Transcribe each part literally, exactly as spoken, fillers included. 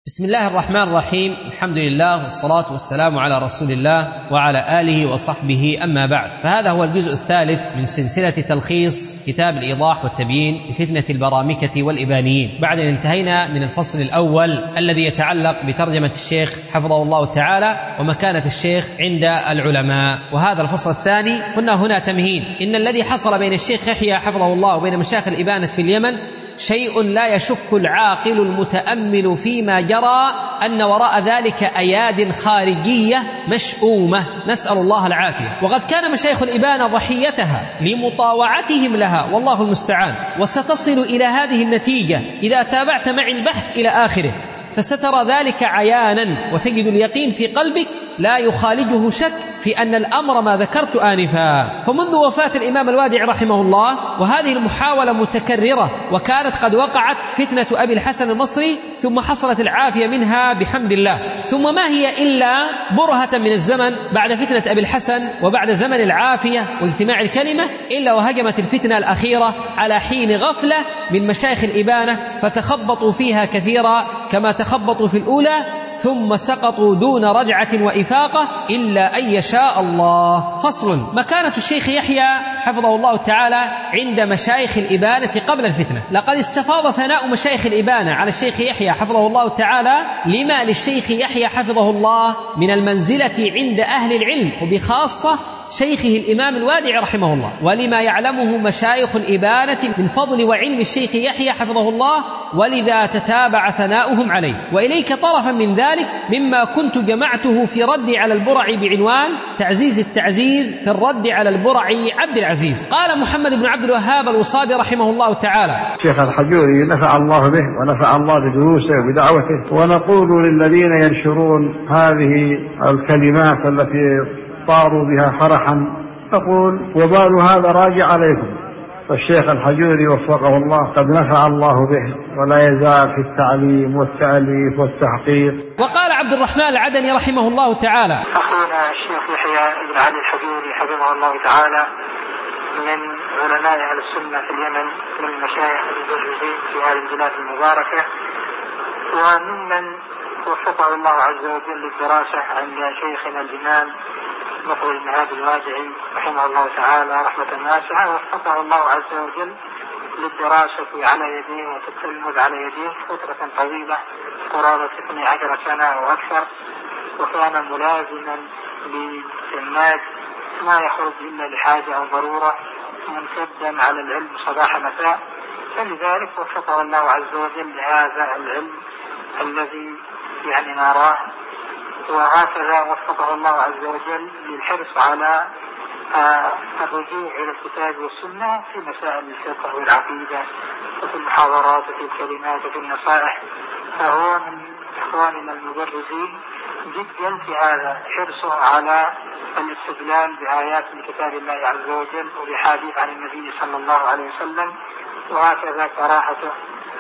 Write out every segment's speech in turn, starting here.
بسم الله الرحمن الرحيم. الحمد لله والصلاة والسلام على رسول الله وعلى آله وصحبه، أما بعد، فهذا هو الجزء الثالث من سلسلة تلخيص كتاب الإيضاح والتبيين لفتنة البرامكة والإبانيين، بعد أن انتهينا من الفصل الأول الذي يتعلق بترجمة الشيخ حفظه الله تعالى ومكانة الشيخ عند العلماء. وهذا الفصل الثاني كنا هنا تمهيد. إن الذي حصل بين الشيخ يحيى حفظه الله وبين مشايخ الإبانة في اليمن شيء لا يشك العاقل المتأمل فيما جرى أن وراء ذلك أياد خارجية مشؤومة، نسأل الله العافية. وقد كان مشايخ الإبانة ضحيتها لمطاوعتهم لها، والله المستعان. وستصل إلى هذه النتيجة إذا تابعت معي البحث إلى آخره، فسترى ذلك عيانا وتجد اليقين في قلبك لا يخالجه شك في أن الأمر ما ذكرت آنفا. فمنذ وفاة الإمام الوادع رحمه الله وهذه المحاولة متكررة، وكانت قد وقعت فتنة أبي الحسن المصري ثم حصلت العافية منها بحمد الله، ثم ما هي إلا برهة من الزمن بعد فتنة أبي الحسن وبعد زمن العافية واجتماع الكلمة، إلا وهجمت الفتنة الأخيرة على حين غفلة من مشايخ الإبانة فتخبطوا فيها كثيرا كما تخبطوا في الأولى، ثم سقطوا دون رجعة وإفاقة إلا أن يشاء الله. فصل: مكانة الشيخ يحيى حفظه الله تعالى عند مشايخ الإبانة قبل الفتنة. لقد استفاض ثناء مشايخ الإبانة على الشيخ يحيى حفظه الله تعالى لما للشيخ يحيى حفظه الله من المنزلة عند أهل العلم، وبخاصة شيخه الإمام الوادع رحمه الله، ولما يعلمه مشايخ الإبانة من فضل وعلم الشيخ يحيى حفظه الله، ولذا تتابع ثناؤهم عليه. وإليك طرفا من ذلك مما كنت جمعته في رد على البرع بعنوان تعزيز التعزيز في الرد على البرع عبد العزيز. قال محمد بن عبد الوهاب الوصابي رحمه الله تعالى: شيخ الحجوري نفع الله به ونفع الله بدروسه وبدعوته، ونقول للذين ينشرون هذه الكلمات التي طاروا بها فرحا، نقول وبال هذا راجع عليكم. فالشيخ الحجوري وفقه الله قد نفع الله به ولا يزال في التعليم والتأليف والتحقيق. وقال عبد الرحمن العدني رحمه الله تعالى: أخونا الشيخ يحيى بن علي الحجوري حفظه الله تعالى من علماء أهل السنة في اليمن، من مشايخ المدرسين في هذه البلاد المباركة، وممن وفقه الله عز وجل للدراسة عند شيخنا الإمام مخرج بن هادي الوادعي رحمه الله تعالى رحمة واسعة، وفقه الله عز وجل للدراسة على يديه والتلمذ على يديه فترة طويلة قرابة اثنتي عشرة سنة أو أكثر، وكان ملازما للناس ما يخرج إلا لحاجة أو ضرورة، منسدا على العلم صباح مساء، فلذلك وفقه الله عز وجل لهذا العلم الذي يعني نراه. وهكذا وفقه الله عز وجل للحرص على آه الرجوع إلى الكتاب والسنة في مسائل الفقه والعقيدة وفي المحاضرات وفي الكلمات وفي النصائح. فهو من إخواننا المدرسين جدا في هذا، حرصه على الاستدلال بآيات من كتاب الله عز وجل وبحديث عن النبي صلى الله عليه وسلم، وهكذا كراهته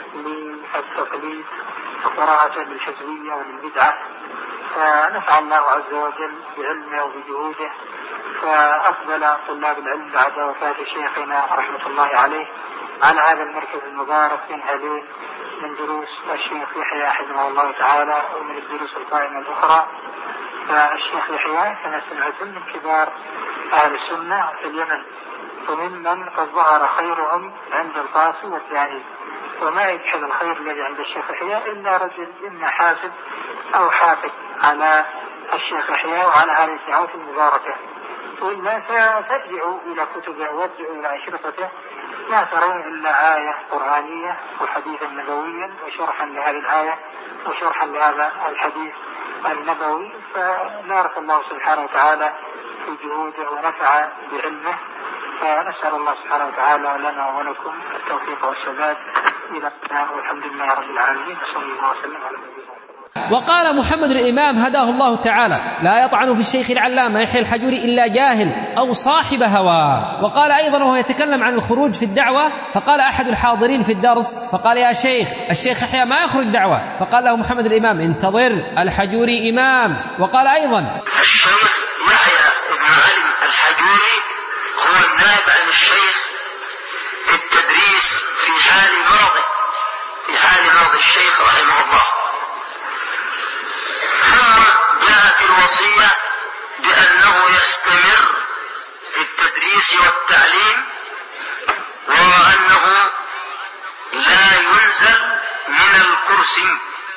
للتقليد وكراهته للحزبية وللبدعة. فنفع الله عز وجل بعلمه وبجهوده. فأفضل طلاب العلم بعد وفاة شيخنا رحمة الله عليه على هذا المركز المبارك ينهلون من دروس الشيخ يحيى حفظه الله تعالى ومن الدروس القائمة الأخرى. فالشيخ يحيى كما سمعتم من كبار أهل السنة في اليمن، وممن قد ظهر خيرهم عند القاصي والثاني، وما يجحد الخير الذي عند الشيخ يحيى إلا رجل إما حاسد أو حافظ على الشيخ يحيى وعلى هذه الدعوة المباركة. وإلا فترجعوا إلى كتبه وارجعوا إلى أشرطته لا ترون إلا آية قرآنية وحديثا نبويا وشرحا لهذه الآية وشرحا لهذا الحديث النبوي. فبارك الله سبحانه وتعالى في جهوده ونفع بعلمه. فنسأل الله سبحانه وتعالى لنا ولكم التوفيق والسداد إلى والحمد لله رب العالمين، صلى الله وسلم على نبينا. وقال محمد الإمام هداه الله تعالى: لا يطعن في الشيخ العلامة يحيى الحجوري إلا جاهل أو صاحب هوى. وقال أيضا وهو يتكلم عن الخروج في الدعوة، فقال أحد الحاضرين في الدرس فقال: يا شيخ، الشيخ يحيى ما يخرج دعوة. فقال له محمد الإمام: انتظر، الحجوري إمام. وقال أيضا: الشيخ يحيى بن علي الحجوري هو النائب عن الشيخ في التدريس في حال مرضه، في حال مرض الشيخ رحمه الله.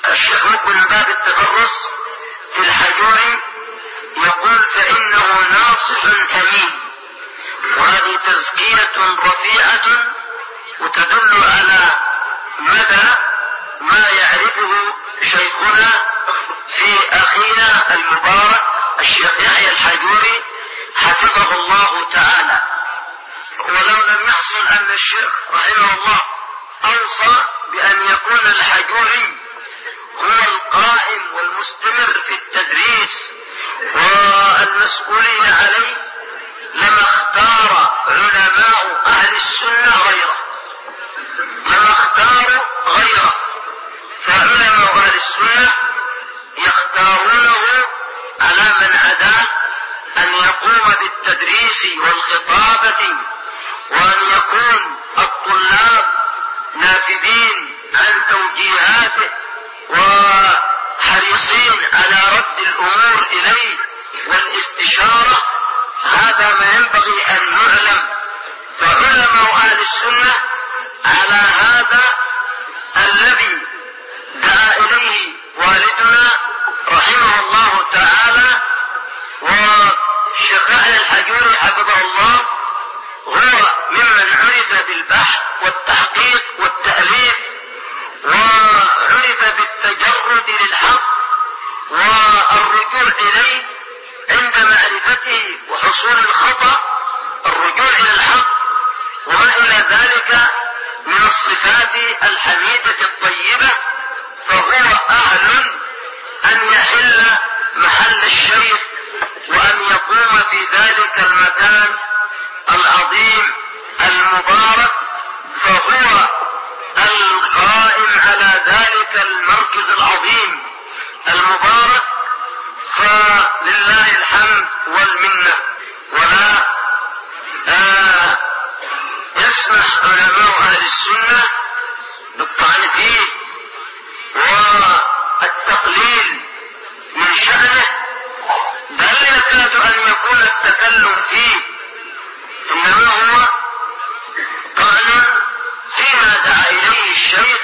الشيخ مقبل من باب التدرس في الحجوري يقول فإنه ناصح أمين، وهذه تزكية رفيعة وتدل على مدى ما يعرفه شيخنا في أخينا المبارك الشيخ يحيى الحجوري حفظه الله تعالى. ولو لم يحصل أن الشيخ رحمه الله أوصى بأن يكون الحجوري هو القائم والمستمر في التدريس والمسؤولية عليه لما اختار علماء أهل السنة غيره، لما اختاروا غيره. فعلماء أهل السنة يختارونه على من عداه أن يقوم بالتدريس والخطابة، وأن يكون الطلاب نافذين عن توجيهاته وحريصين على رد الأمور إليه والاستشارة. هذا ما ينبغي أن نعلم. فعلماء أهل السنة على هذا الذي دعا إليه والدنا رحمه الله تعالى والشيخ يحيى الحجوري حفظه الله، هو ممن عرف بالبحث والتحقيق والتأليف، وعرف بالتجرد للحق والرجوع إليه عند معرفته وحصول الخطأ، الرجوع إلى الحق وما إلى ذلك من الصفات الحميدة الطيبة. فهو أهل أن يحل محل الشيخ وأن يقوم في ذلك المكان العظيم المبارك، فهو القائم على ذلك المركز العظيم المبارك. فلله الحمد والمنة. ولا آه يسمح علماء أهل السنة بالطعن فيه والتقليل من شأنه، بل يكاد أن يكون التكلم فيه إنما هو طعن فيما دعا إليه الشيخ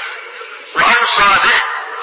وأوصى به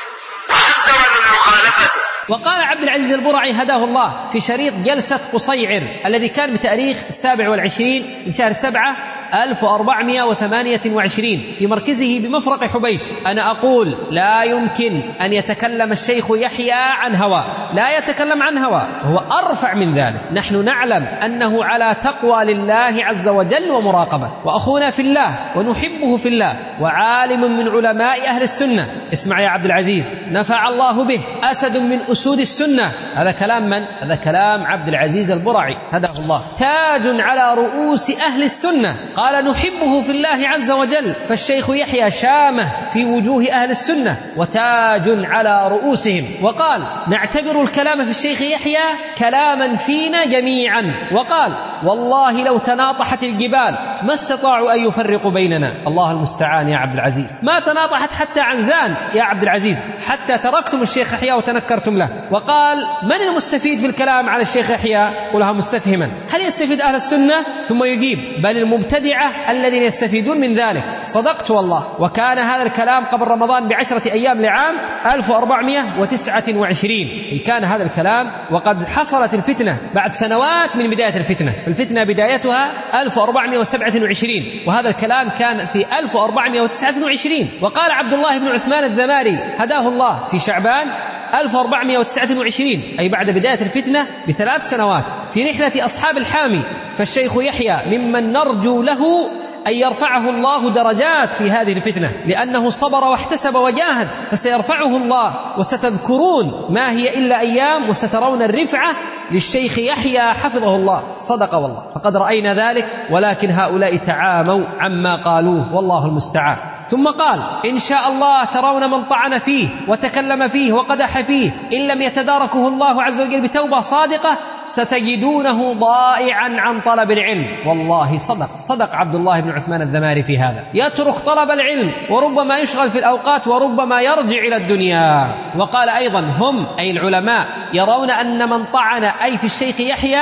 وحذر من مخالفته. وقال عبد العزيز البرعي هداه الله في شريط جلسة قصيعر الذي كان بتاريخ السابع والعشرين من شهر سبعة ألف وأربعمائة وثمانية وعشرين في مركزه بمفرق حبيش: أنا أقول لا يمكن أن يتكلم الشيخ يحيى عن هوى، لا يتكلم عن هوى، هو أرفع من ذلك. نحن نعلم أنه على تقوى لله عز وجل ومراقبة، وأخونا في الله ونحبه في الله، وعالم من علماء أهل السنة. اسمع يا عبد العزيز، نفع الله به، أسد من أسود السنة. هذا كلام من؟ هذا كلام عبد العزيز البرعي هداه الله. تاج على رؤوس أهل السنة. قال نحبه في الله عز وجل، فالشيخ يحيى شامة في وجوه أهل السنة وتاج على رؤوسهم. وقال نعتبر الكلام في الشيخ يحيى كلاما فينا جميعا. وقال والله لو تناطحت الجبال ما استطاعوا أن يفرقوا بيننا. الله المستعان يا عبد العزيز، ما تناطحت حتى عنزان يا عبد العزيز، حتى تركتم الشيخ يحيى وتنكرتم له. وقال من المستفيد في الكلام على الشيخ يحيى؟ قلها مستفهما، هل يستفيد أهل السنة؟ ثم يجيب بل المبتدعة الذين يستفيدون من ذلك. صدقت والله. وكان هذا الكلام قبل رمضان بعشرة أيام لعام ألف وأربعمائة وتسعة وعشرين كان هذا الكلام، وقد حصلت الفتنة بعد سنوات من بداية الفتنة. الفتنة بدايتها ألف وأربعمائة وسبعة وعشرين، وهذا الكلام كان في ألف وأربعمائة وتسعة وعشرين. وقال عبد الله بن عثمان الذماري هداه الله في شعبان ألف وأربعمائة وتسعة وعشرين، أي بعد بداية الفتنة بثلاث سنوات، في رحلة أصحاب الحامي: فالشيخ يحيى ممن نرجو له أن يرفعه الله درجات في هذه الفتنة، لأنه صبر واحتسب وجاهد، فسيرفعه الله. وستذكرون ما هي إلا أيام وسترون الرفعة للشيخ يحيى حفظه الله. صدق والله، فقد رأينا ذلك، ولكن هؤلاء تعاموا عما قالوه والله المستعان. ثم قال إن شاء الله ترون من طعن فيه وتكلم فيه وقدح فيه إن لم يتداركه الله عز وجل بتوبة صادقة ستجدونه ضائعا عن طلب العلم. والله صدق صدق عبد الله بن عثمان الذماري في هذا، يترك طلب العلم وربما يشغل في الأوقات وربما يرجع إلى الدنيا. وقال أيضا هم أي العلماء يرون أن من طعن أي في الشيخ يحيى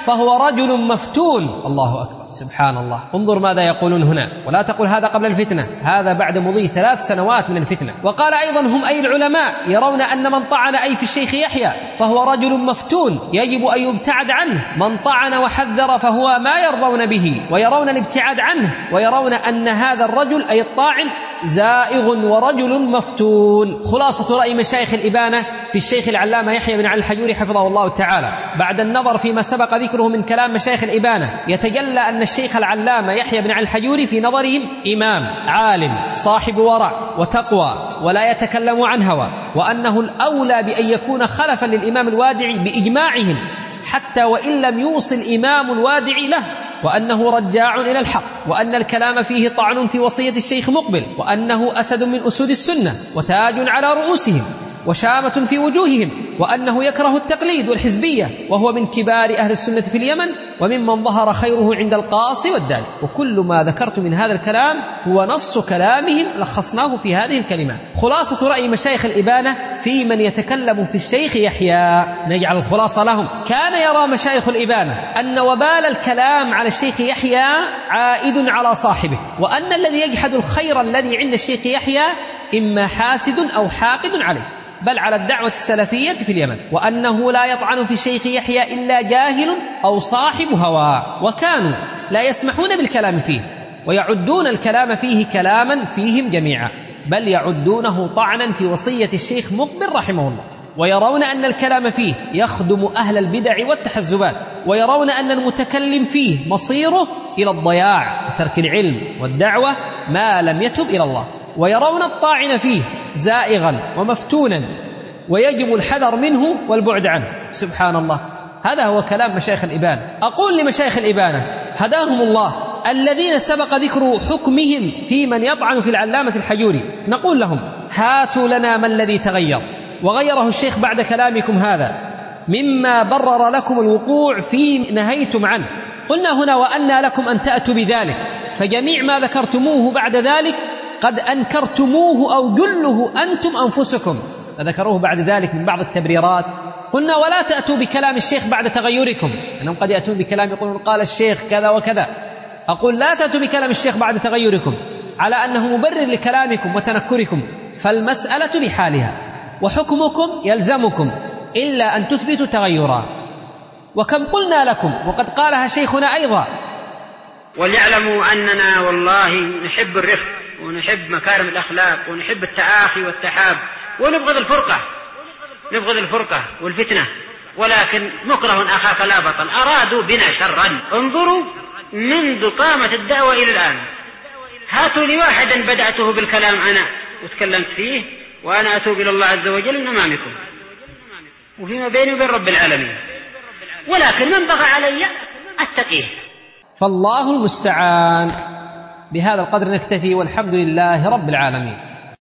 فهو رجل مفتون. الله أكبر، سبحان الله. انظر ماذا يقولون هنا، ولا تقل هذا قبل الفتنة، هذا بعد مضي ثلاث سنوات من الفتنة. وقال أيضا هم أي العلماء يرون أن من طعن أي في الشيخ يحيى فهو رجل مفتون يجب أن يبتعد عنه، من طعن وحذر فهو ما يرضون به ويرون الابتعاد عنه، ويرون أن هذا الرجل أي الطاعن زائغ ورجل مفتون. خلاصة رأي مشايخ الإبانة في الشيخ العلامة يحيى بن علي الحجوري حفظه الله تعالى بعد النظر فيما سبق ذكره من كلام مشايخ الإبانة، يتجلى أن الشيخ العلامة يحيى بن علي الحجوري في نظرهم إمام عالم صاحب ورع وتقوى ولا يتكلم عن هوى، وأنه الأولى بأن يكون خلفا للإمام الوادعي بإجماعهم حتى وإن لم يوصل الإمام الوادعي له، وأنه رجاع إلى الحق، وأن الكلام فيه طعن في وصية الشيخ مقبل، وأنه أسد من أسود السنة وتاج على رؤوسهم وشامة في وجوههم، وأنه يكره التقليد والحزبية، وهو من كبار أهل السنة في اليمن وممن ظهر خيره عند القاصي والدالي. وكل ما ذكرت من هذا الكلام هو نص كلامهم لخصناه في هذه الكلمات. خلاصة رأي مشايخ الإبانة في من يتكلم في الشيخ يحيى، نجعل الخلاصة لهم. كان يرى مشايخ الإبانة أن وبال الكلام على الشيخ يحيى عائد على صاحبه، وأن الذي يجحد الخير الذي عند الشيخ يحيى إما حاسد أو حاقد عليه، بل على الدعوة السلفية في اليمن، وأنه لا يطعن في الشيخ يحيى إلا جاهل أو صاحب هوى، وكانوا لا يسمحون بالكلام فيه ويعدون الكلام فيه كلاما فيهم جميعا، بل يعدونه طعنا في وصية الشيخ مقبل رحمه الله، ويرون أن الكلام فيه يخدم أهل البدع والتحزبات، ويرون أن المتكلم فيه مصيره إلى الضياع وترك العلم والدعوة ما لم يتب إلى الله، ويرون الطاعن فيه زائغا ومفتونا ويجب الحذر منه والبعد عنه. سبحان الله، هذا هو كلام مشايخ الإبانة. أقول لمشايخ الإبانة هداهم الله الذين سبق ذكر حكمهم في من يطعن في العلامة الحجوري، نقول لهم هاتوا لنا ما الذي تغير وغيره الشيخ بعد كلامكم هذا مما برر لكم الوقوع في نهيتم عنه. قلنا هنا وأنى لكم أن تأتوا بذلك، فجميع ما ذكرتموه بعد ذلك قد أنكرتموه أو جله أنتم أنفسكم، فذكروه بعد ذلك من بعض التبريرات. قلنا ولا تأتوا بكلام الشيخ بعد تغيركم، أنهم قد يأتون بكلام يقولون قال الشيخ كذا وكذا. أقول لا تأتوا بكلام الشيخ بعد تغيركم على أنه مبرر لكلامكم وتنكركم، فالمسألة بحالها، وحكمكم يلزمكم إلا أن تثبتوا تغيرا. وكم قلنا لكم وقد قالها شيخنا أيضا، وليعلموا أننا والله نحب الرفق ونحب مكارم الأخلاق ونحب التآخي والتحاب ونبغض الفرقة نبغض الفرقة والفتنة، ولكن مكره أخاك لا بطل، أرادوا بنا شرا. انظروا منذ قامت الدعوة إلى الآن، هاتوا لي واحدا بدأته بالكلام أنا وتكلمت فيه وأنا أتوب إلى الله عز وجل من أمامكم وفيما بيني وبين رب العالمين، ولكن من بغى علي أتقيه. فالله المستعان. بهذا القدر نكتفي، والحمد لله رب العالمين.